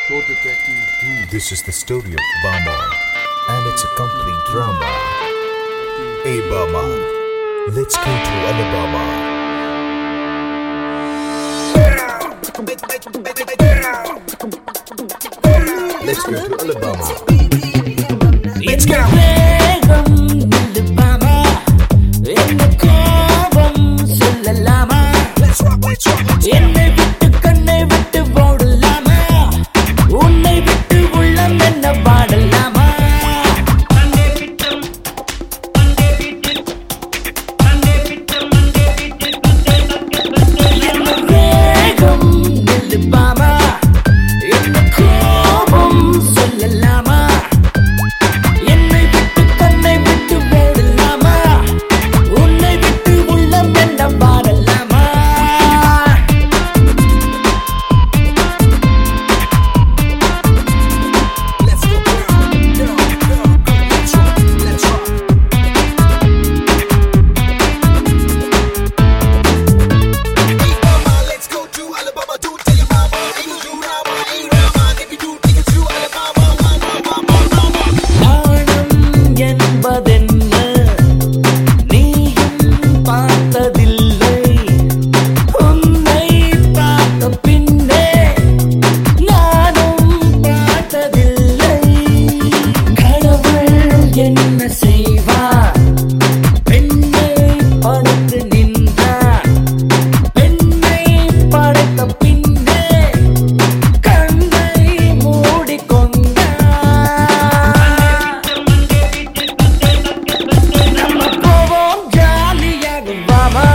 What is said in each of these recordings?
This is the story of Bama, and it's a complete drama. Hey Bama, let's go to Alabama. Let's go to Alabama. Let's go. என்னை விட்டு கண்ணை விட்டு போடலாமா, உன்னை விட்டு உள்ளம் என்ன பாடலாமா? என்ன வேகம் நில்லுபாமா, என்ன கோபம் சொல்லலாமா? என்னை விட்டு கண்ணை விட்டு போடலாமா, உன்னை விட்டு உள்ளம் என்ன பாடலாமா? என்ன செய்வார் பெண்ணை படைத்து நின்றார், பெண்ணை படைத்த பின்னே கண்ணை மூடிக்கொண்டார். நம்ம போவோம் ஜாலியாக வாமா.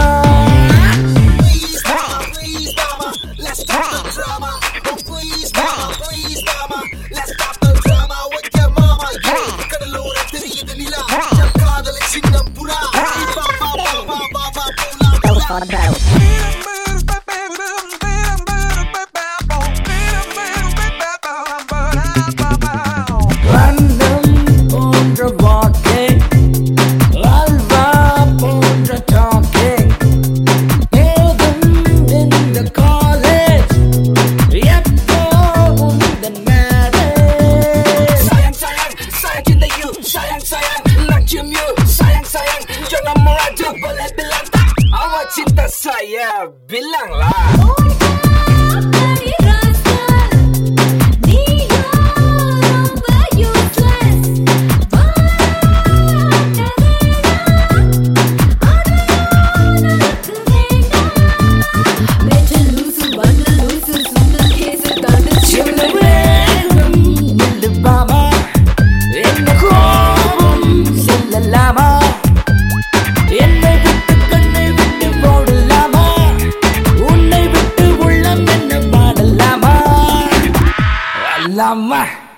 Random போன்ற walking, அல்வா போன்ற talking, ஏதும் இந்த college, எப்போவும் இந்த marriage. Sayang sayang, sayang cinta you, sayang sayang, nak cium you, sayang sayang, jangan merajuk boleh bilang tak, awak cinta saya, bilanglah. என்னை விட்டு கண்ணை விட்டு போடலாமா, உன்னை விட்டு உள்ளம் என்ன பாடலாமா? அல்லாமா.